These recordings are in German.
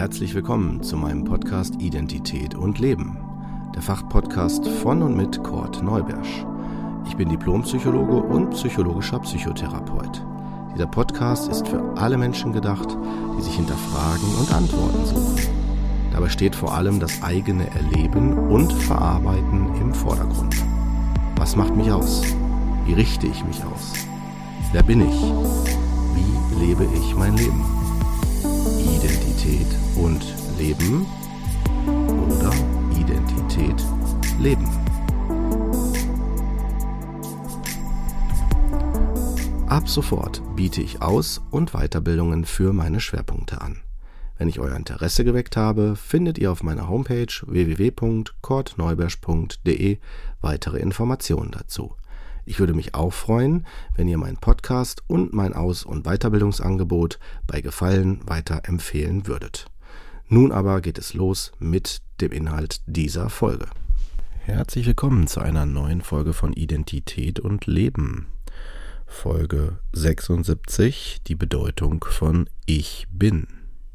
Herzlich willkommen zu meinem Podcast Identität und Leben, der Fachpodcast von und mit Kurt Neubersch. Ich bin Diplompsychologe und psychologischer Psychotherapeut. Dieser Podcast ist für alle Menschen gedacht, die sich hinterfragen und Antworten suchen. Dabei steht vor allem das eigene Erleben und Verarbeiten im Vordergrund. Was macht mich aus? Wie richte ich mich aus? Wer bin ich? Wie lebe ich mein Leben? Identität und Leben oder Identität Leben? Ab sofort biete ich Aus- und Weiterbildungen für meine Schwerpunkte an. Wenn ich euer Interesse geweckt habe, findet ihr auf meiner Homepage www.kurtneubersch.de weitere Informationen dazu. Ich würde mich auch freuen, wenn ihr meinen Podcast und mein Aus- und Weiterbildungsangebot bei Gefallen weiterempfehlen würdet. Nun aber geht es los mit dem Inhalt dieser Folge. Herzlich willkommen zu einer neuen Folge von Identität und Leben. Folge 76, die Bedeutung von Ich bin.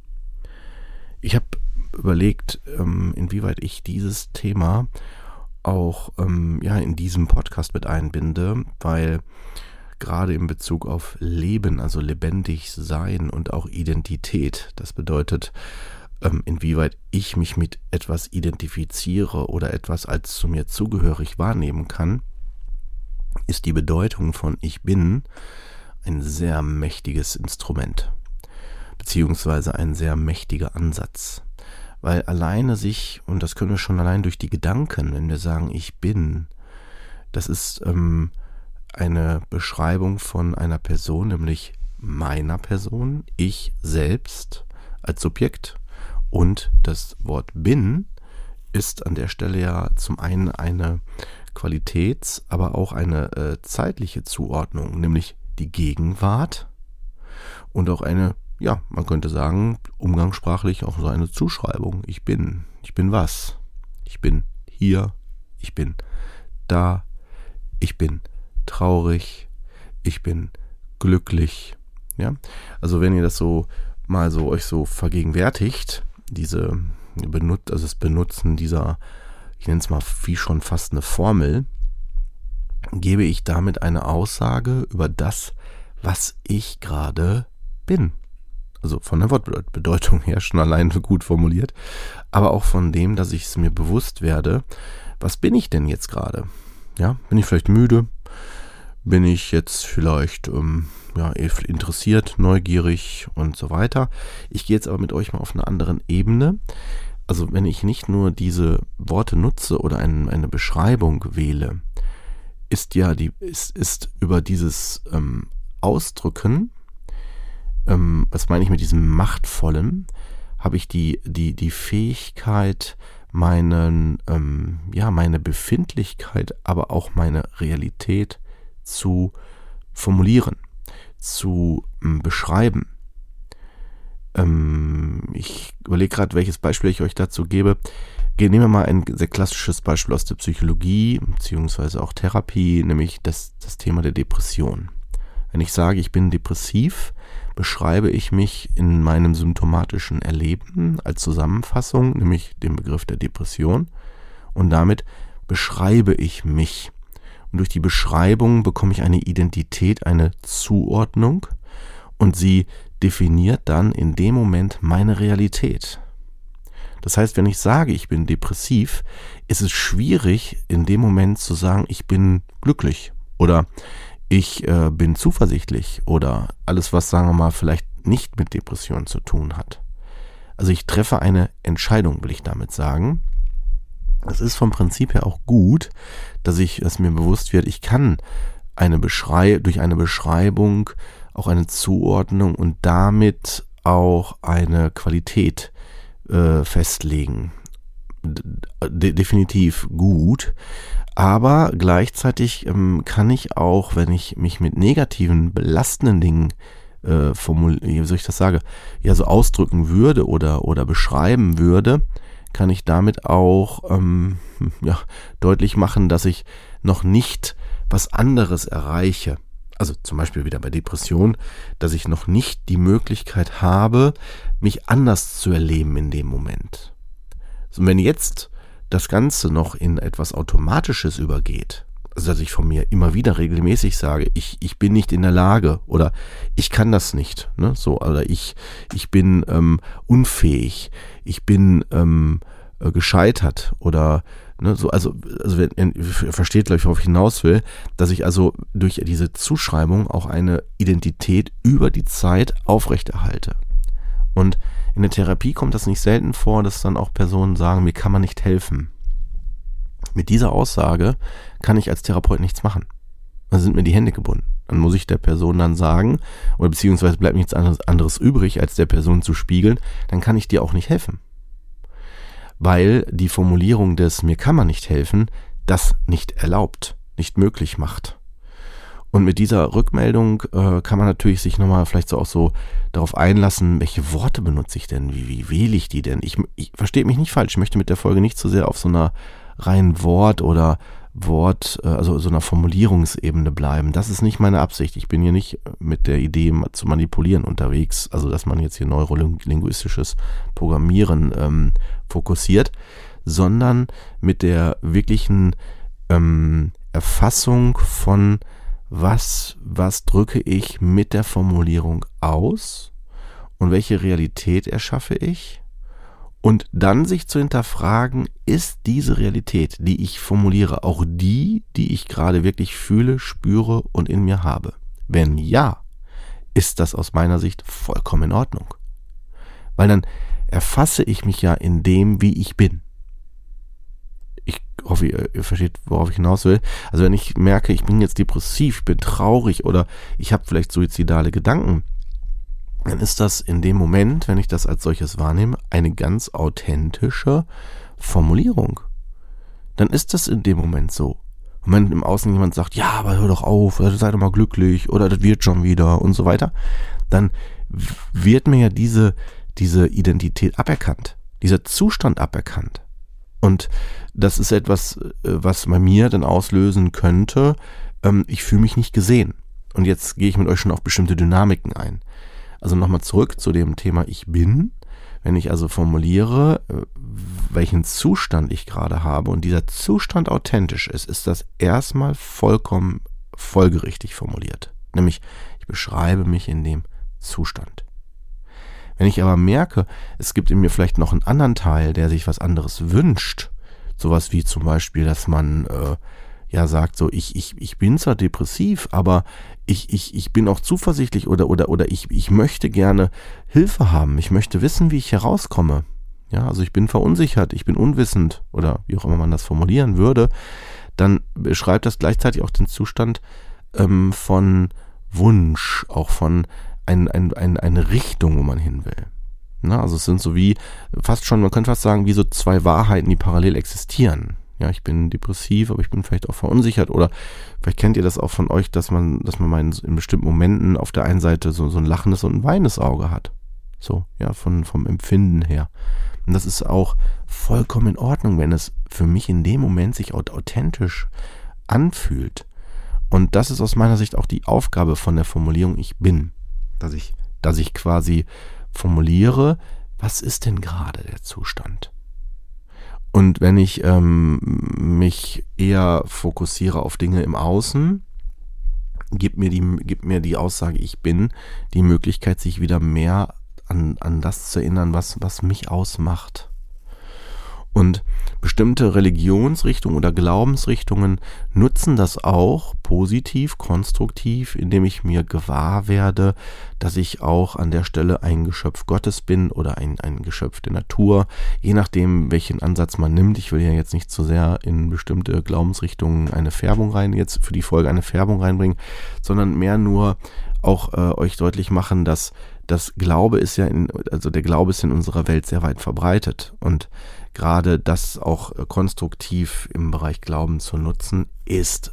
Ich habe überlegt, inwieweit ich dieses Thema auch in diesem Podcast mit einbinde, weil gerade in Bezug auf Leben, also lebendig sein und auch Identität, das bedeutet, inwieweit ich mich mit etwas identifiziere oder etwas als zu mir zugehörig wahrnehmen kann, ist die Bedeutung von Ich bin ein sehr mächtiges Instrument, beziehungsweise ein sehr mächtiger Ansatz. Weil alleine sich, und das können wir schon allein durch die Gedanken, wenn wir sagen, ich bin, das ist eine Beschreibung von einer Person, nämlich meiner Person, ich selbst als Subjekt. Und das Wort bin ist an der Stelle ja zum einen eine Qualitäts-, aber auch eine zeitliche Zuordnung, nämlich die Gegenwart und auch eine, ja, man könnte sagen, umgangssprachlich auch so eine Zuschreibung. Ich bin was? Ich bin hier, ich bin da, ich bin traurig, ich bin glücklich. Ja, also wenn ihr das so mal so euch so vergegenwärtigt, das Benutzen dieser, ich nenne es mal wie schon fast eine Formel, gebe ich damit eine Aussage über das, was ich gerade bin. Also von der Wortbedeutung her schon allein gut formuliert, aber auch von dem, dass ich es mir bewusst werde, was bin ich denn jetzt gerade? Ja, bin ich vielleicht müde? Bin ich jetzt vielleicht interessiert, neugierig und so weiter? Ich gehe jetzt aber mit euch mal auf einer anderen Ebene. Also wenn ich nicht nur diese Worte nutze oder eine Beschreibung wähle, ist über dieses Ausdrücken, was meine ich mit diesem Machtvollen, habe ich die Fähigkeit, meine Befindlichkeit, aber auch meine Realität zu formulieren, zu beschreiben. Ich überlege gerade, welches Beispiel ich euch dazu gebe. Nehmen wir mal ein sehr klassisches Beispiel aus der Psychologie, beziehungsweise auch Therapie, nämlich das Thema der Depression. Wenn ich sage, ich bin depressiv, beschreibe ich mich in meinem symptomatischen Erleben als Zusammenfassung, nämlich den Begriff der Depression, und damit beschreibe ich mich. Und durch die Beschreibung bekomme ich eine Identität, eine Zuordnung, und sie definiert dann in dem Moment meine Realität. Das heißt, wenn ich sage, ich bin depressiv, ist es schwierig, in dem Moment zu sagen, ich bin glücklich oder ich bin zuversichtlich oder alles, was, sagen wir mal, vielleicht nicht mit Depression zu tun hat. Also ich treffe eine Entscheidung, will ich damit sagen. Es ist vom Prinzip her auch gut, dass mir bewusst wird, ich kann durch eine Beschreibung auch eine Zuordnung und damit auch eine Qualität festlegen. Definitiv gut. Aber gleichzeitig kann ich auch, wenn ich mich mit negativen, belastenden Dingen so ausdrücken würde oder beschreiben würde, kann ich damit auch deutlich machen, dass ich noch nicht was anderes erreiche Also zum Beispiel wieder bei Depression, dass ich noch nicht die Möglichkeit habe, mich anders zu erleben in dem Moment. So, wenn jetzt das Ganze noch in etwas Automatisches übergeht, also dass ich von mir immer wieder regelmäßig sage, ich bin nicht in der Lage oder ich kann das nicht, ne? So, oder ich bin unfähig, ich bin gescheitert oder ne, so, also ihr versteht, glaube ich, worauf ich hinaus will, dass ich also durch diese Zuschreibung auch eine Identität über die Zeit aufrechterhalte. Und in der Therapie kommt das nicht selten vor, dass dann auch Personen sagen, mir kann man nicht helfen. Mit dieser Aussage kann ich als Therapeut nichts machen. Dann sind mir die Hände gebunden. Dann muss ich der Person dann sagen, oder beziehungsweise bleibt nichts anderes übrig, als der Person zu spiegeln, dann kann ich dir auch nicht helfen. Weil die Formulierung des mir kann man nicht helfen, das nicht erlaubt, nicht möglich macht. Und mit dieser Rückmeldung kann man natürlich sich nochmal vielleicht so auch so darauf einlassen, welche Worte benutze ich denn, wie wähle ich die denn? Ich verstehe mich nicht falsch, ich möchte mit der Folge nicht so sehr auf so einer reinen also so einer Formulierungsebene bleiben. Das ist nicht meine Absicht. Ich bin hier nicht mit der Idee zu manipulieren unterwegs, also dass man jetzt hier neurolinguistisches Programmieren fokussiert, sondern mit der wirklichen Erfassung von was drücke ich mit der Formulierung aus und welche Realität erschaffe ich? Und dann sich zu hinterfragen, ist diese Realität, die ich formuliere, auch die ich gerade wirklich fühle, spüre und in mir habe? Wenn ja, ist das aus meiner Sicht vollkommen in Ordnung. Weil dann erfasse ich mich ja in dem, wie ich bin. Ich hoffe, ihr versteht, worauf ich hinaus will. Also wenn ich merke, ich bin jetzt depressiv, ich bin traurig oder ich habe vielleicht suizidale Gedanken, dann ist das in dem Moment, wenn ich das als solches wahrnehme, eine ganz authentische Formulierung. Dann ist das in dem Moment so. Und wenn im Außen jemand sagt, ja, aber hör doch auf, sei doch mal glücklich oder das wird schon wieder und so weiter, dann wird mir ja diese Identität aberkannt, dieser Zustand aberkannt. Und das ist etwas, was bei mir dann auslösen könnte, ich fühle mich nicht gesehen. Und jetzt gehe ich mit euch schon auf bestimmte Dynamiken ein. Also nochmal zurück zu dem Thema ich bin. Wenn ich also formuliere, welchen Zustand ich gerade habe und dieser Zustand authentisch ist das erstmal vollkommen folgerichtig formuliert. Nämlich, ich beschreibe mich in dem Zustand. Wenn ich aber merke, es gibt in mir vielleicht noch einen anderen Teil, der sich was anderes wünscht, sowas wie zum Beispiel, dass man sagt, so ich bin zwar depressiv, aber ich bin auch zuversichtlich oder ich möchte gerne Hilfe haben, ich möchte wissen, wie ich herauskomme. Ja, also ich bin verunsichert, ich bin unwissend oder wie auch immer man das formulieren würde, dann beschreibt das gleichzeitig auch den Zustand von Wunsch, auch von eine Richtung, wo man hin will. Na, also es sind so wie, man könnte fast sagen, wie so zwei Wahrheiten, die parallel existieren. Ja, ich bin depressiv, aber ich bin vielleicht auch verunsichert oder vielleicht kennt ihr das auch von euch, dass man mal in bestimmten Momenten auf der einen Seite so ein lachendes und ein weinendes Auge hat. So, ja, vom Empfinden her. Und das ist auch vollkommen in Ordnung, wenn es für mich in dem Moment sich authentisch anfühlt. Und das ist aus meiner Sicht auch die Aufgabe von der Formulierung ich bin. Dass ich quasi formuliere, was ist denn gerade der Zustand? Und wenn ich mich eher fokussiere auf Dinge im Außen, gibt mir die Aussage ich bin die Möglichkeit, sich wieder mehr an das zu erinnern, was mich ausmacht. Und bestimmte Religionsrichtungen oder Glaubensrichtungen nutzen das auch positiv, konstruktiv, indem ich mir gewahr werde, dass ich auch an der Stelle ein Geschöpf Gottes bin oder ein Geschöpf der Natur, je nachdem, welchen Ansatz man nimmt. Ich will ja jetzt nicht zu sehr in bestimmte Glaubensrichtungen eine Färbung reinbringen, sondern mehr nur auch euch deutlich machen, dass der Glaube ist in unserer Welt sehr weit verbreitet und gerade das auch konstruktiv im Bereich Glauben zu nutzen, ist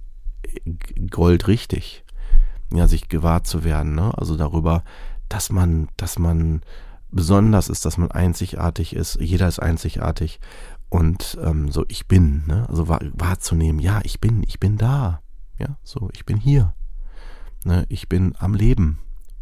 goldrichtig. Ja, sich gewahr zu werden, ne? Also darüber, dass man besonders ist, dass man einzigartig ist. Jeder ist einzigartig und so ich bin, ne? Also wahrzunehmen, ja, ich bin da. Ja, so, ich bin hier. Ne? Ich bin am Leben.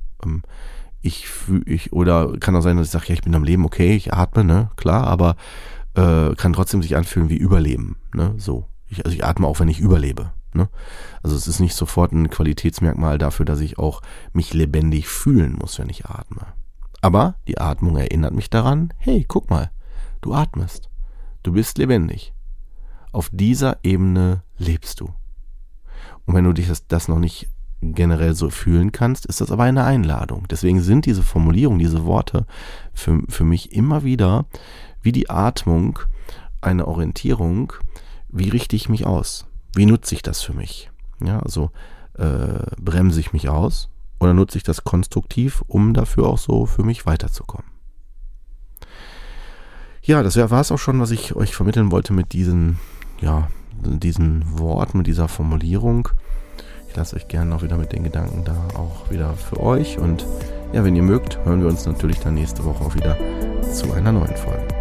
Oder kann auch sein, dass ich sage, ja, ich bin am Leben, okay, ich atme, ne, klar, aber kann trotzdem sich anfühlen wie Überleben, ne, so. Ich atme auch, wenn ich überlebe, ne. Also es ist nicht sofort ein Qualitätsmerkmal dafür, dass ich auch mich lebendig fühlen muss, wenn ich atme. Aber die Atmung erinnert mich daran, hey, guck mal, du atmest, du bist lebendig. Auf dieser Ebene lebst du. Und wenn du dich das noch nicht generell so fühlen kannst, ist das aber eine Einladung. Deswegen sind diese Formulierungen, diese Worte für mich immer wieder wie die Atmung eine Orientierung, wie richte ich mich aus? Wie nutze ich das für mich? Ja, also bremse ich mich aus oder nutze ich das konstruktiv, um dafür auch so für mich weiterzukommen? Ja, das war es auch schon, was ich euch vermitteln wollte mit diesen Worten, mit dieser Formulierung. Ich lasse euch gerne noch wieder mit den Gedanken da auch wieder für euch. Und ja, wenn ihr mögt, hören wir uns natürlich dann nächste Woche auch wieder zu einer neuen Folge.